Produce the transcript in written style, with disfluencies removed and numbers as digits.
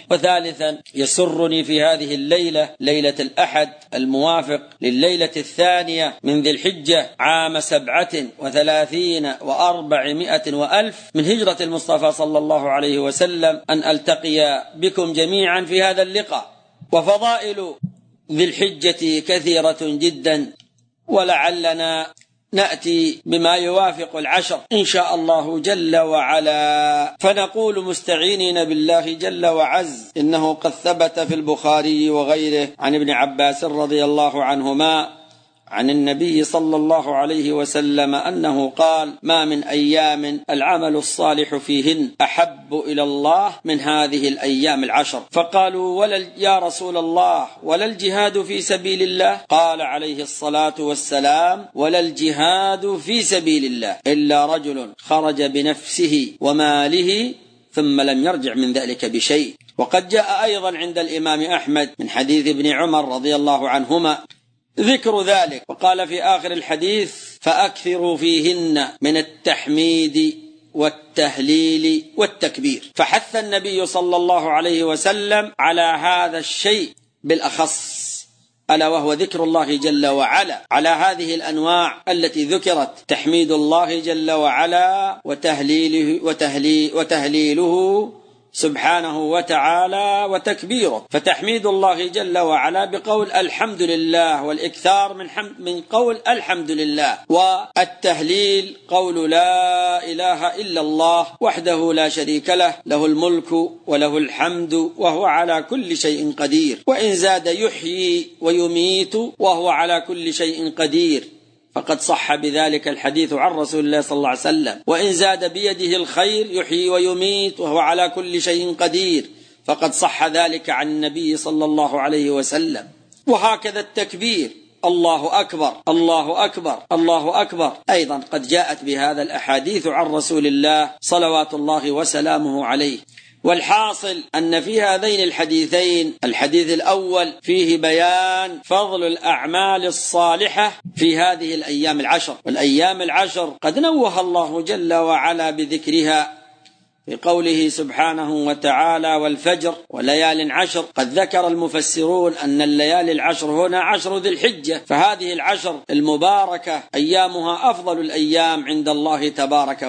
وثالثا يسرني في هذه الليلة، ليلة الأحد الموافق لليلة 2 من ذي الحجة عام 37 و400 وألف من هجرة المصطفى صلى الله عليه وسلم أن ألتقي بكم جميعا في هذا اللقاء. وفضائل ذي الحجة كثيرة جدا، ولعلنا نأتي بما يوافق 10 إن شاء الله جل وعلا. فنقول مستعينين بالله جل وعز: إنه قد ثبت في البخاري وغيره عن ابن عباس رضي الله عنهما عن النبي صلى الله عليه وسلم أنه قال: ما من أيام العمل الصالح فيهن أحب إلى الله من هذه الأيام 10. فقالوا: يا رسول الله ولا الجهاد في سبيل الله؟ قال عليه الصلاة والسلام: ولا الجهاد في سبيل الله إلا رجل خرج بنفسه وماله ثم لم يرجع من ذلك بشيء. وقد جاء أيضا عند الإمام أحمد من حديث ابن عمر رضي الله عنهما ذكر ذلك، وقال في آخر الحديث: فأكثروا فيهن من التحميد والتهليل والتكبير. فحث النبي صلى الله عليه وسلم على هذا الشيء بالأخص، ألا وهو ذكر الله جل وعلا على هذه الأنواع التي ذكرت: تحميد الله جل وعلا وتهليله سبحانه وتعالى وتكبيره. فتحميد الله جل وعلا بقول الحمد لله، والإكثار من قول الحمد لله، والتهليل قول لا إله إلا الله وحده لا شريك له، له الملك وله الحمد وهو على كل شيء قدير. وإن زاد يحيي ويميت وهو على كل شيء قدير، فقد صح بذلك الحديث عن رسول الله صلى الله عليه وسلم. وإن زاد بيده الخير يحيي ويميت وهو على كل شيء قدير، فقد صح ذلك عن النبي صلى الله عليه وسلم. وهكذا التكبير: الله أكبر الله أكبر الله أكبر، أيضا قد جاءت بهذا الأحاديث عن رسول الله صلوات الله وسلامه عليه. والحاصل أن في هذين الحديثين، الحديث الأول فيه بيان فضل الأعمال الصالحة في هذه الأيام 10، والأيام 10 قد نوه الله جل وعلا بذكرها في قوله سبحانه وتعالى: والفجر وليال 10. قد ذكر المفسرون أن الليالي 10 هنا 10 ذي الحجة، فهذه 10 المباركة أيامها أفضل الأيام عند الله تبارك